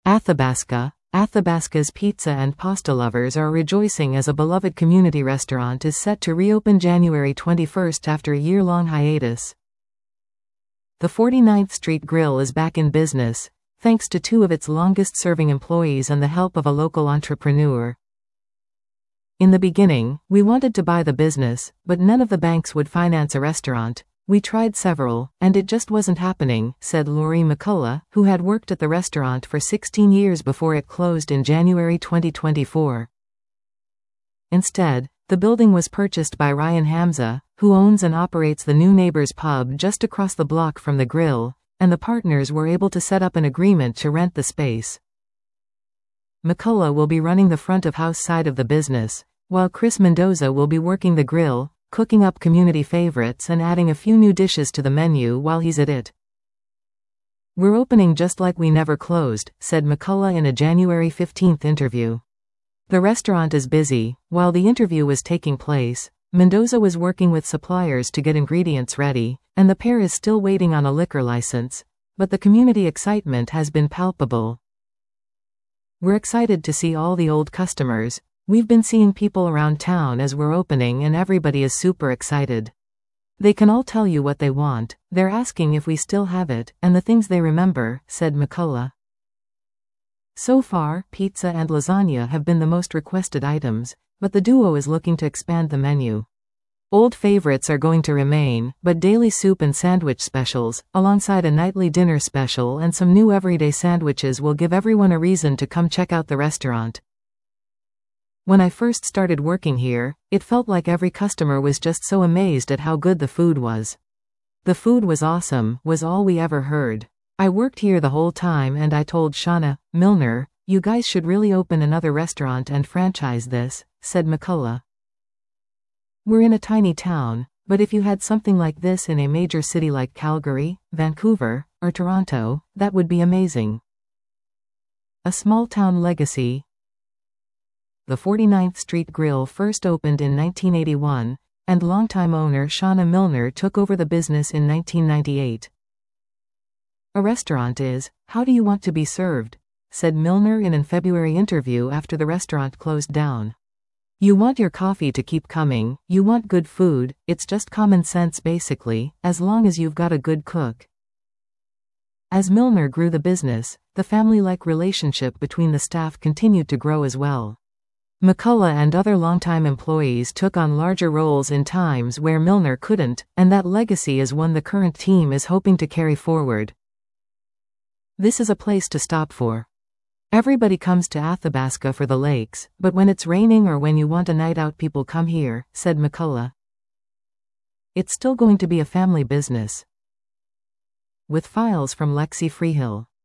Athabasca's pizza and pasta lovers are rejoicing as a beloved community restaurant is set to reopen January 21st after a year-long hiatus. The 49th Street Grill is back in business, thanks to two of its longest-serving employees and the help of a local entrepreneur. In the beginning, we wanted to buy the business, but none of the banks would finance a restaurant. We tried several, and it just wasn't happening, said Lori McCullough, who had worked at the restaurant for 16 years before it closed in January 2024. Instead, the building was purchased by Ryan Hamza, who owns and operates the New Neighbors pub just across the block from the grill, and the partners were able to set up an agreement to rent the space. McCullough will be running the front-of-house side of the business, while Chris Mendoza will be working the grill, cooking up community favorites and adding a few new dishes to the menu while he's at it. "We're opening just like we never closed," said McCullough in a January 15 interview. The restaurant is busy. While the interview was taking place, Mendoza was working with suppliers to get ingredients ready, and the pair is still waiting on a liquor license, but the community excitement has been palpable. "We're excited to see all the old customers. We've been seeing people around town as we're opening and everybody is super excited. They can all tell you what they want, they're asking if we still have it, and the things they remember," said McCullough. So far, pizza and lasagna have been the most requested items, but the duo is looking to expand the menu. Old favorites are going to remain, but daily soup and sandwich specials, alongside a nightly dinner special and some new everyday sandwiches will give everyone a reason to come check out the restaurant. "When I first started working here, it felt like every customer was just so amazed at how good the food was. The food was awesome," was all we ever heard. "I worked here the whole time and I told Shauna Milner, you guys should really open another restaurant and franchise this," said McCullough. "We're in a tiny town, but if you had something like this in a major city like Calgary, Vancouver, or Toronto, that would be amazing." A small town legacy. The 49th Street Grill first opened in 1981, and longtime owner Shauna Milner took over the business in 1998. "A restaurant is, how do you want to be served?" said Milner in an February interview after the restaurant closed down. "You want your coffee to keep coming, you want good food, it's just common sense basically, as long as you've got a good cook." As Milner grew the business, the family-like relationship between the staff continued to grow as well. McCullough and other longtime employees took on larger roles in times where Milner couldn't, and that legacy is one the current team is hoping to carry forward. "This is a place to stop for. Everybody comes to Athabasca for the lakes, but when it's raining or when you want a night out people come here," said McCullough. "It's still going to be a family business." With files from Lexi Freehill.